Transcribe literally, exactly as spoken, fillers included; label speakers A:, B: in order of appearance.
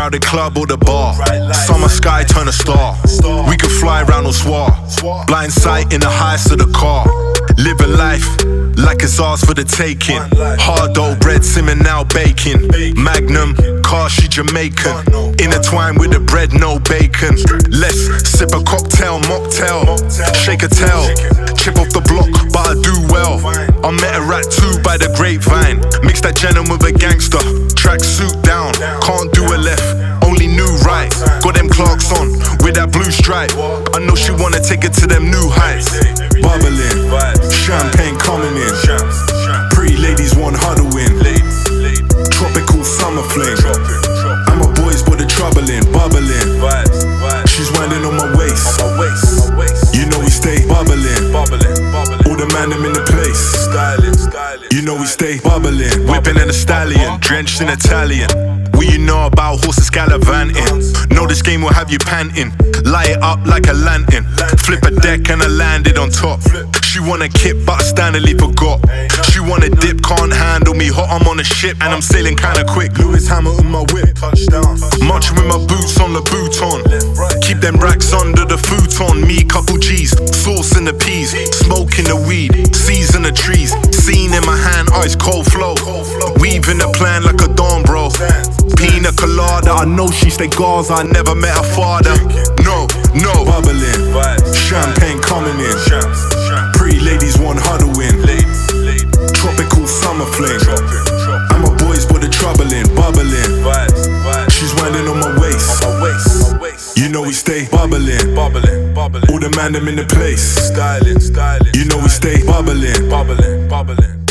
A: crowded club or the bar. Summer sky turn a star. We could fly around or swar. Blind sight in the heights of the car. Living life like it's ours for the taking. Hard dough bread simmering now baking. Magnum, car she Jamaican. Intertwined with the bread, no bacon. Let's sip a cocktail, mocktail. Shake a tail, chip off the block, but I do well. I met a rat too by the grapevine. Mix that Jenin with a gangster. Track suit down, can't do a left, only new right. Got them Clarks on with that blue stripe. I know she wanna take it to them new heights. Bubbling, champagne coming in. Pretty ladies want huddling. Tropical summer fling. And my boys put the trouble in, bubbling. She's winding on my waist. You know we stay bubbling. All the man them in the place. You know we stay bubbling. Whipping in a stallion, drenched in Italian. What you know about horses gallivanting? Know this game will have you panting. Light it up like a lantern. Flip a deck and I landed on top. She want a kip but I standardly forgot. She want a dip, can't handle me. Hot, I'm on a ship and I'm sailing kinda quick. Lewis Hamilton my whip. Marching with my boots on the bouton. Keep them racks under the futon. Me couple G's, sauce in the peas. Smoking the weed, season the trees. Scene in my hand, ice cold flow. Weaving the plan like a dawn bro. Pina colada, I know she stay Gaza, I never met her father. No, no, bubbling, champagne coming in. Pretty ladies want huddling. Tropical summer fling. And my boys put the trouble in, bubbling. She's winding on my waist. You know we stay bubbling. All the man them in the place. You know we stay bubbling.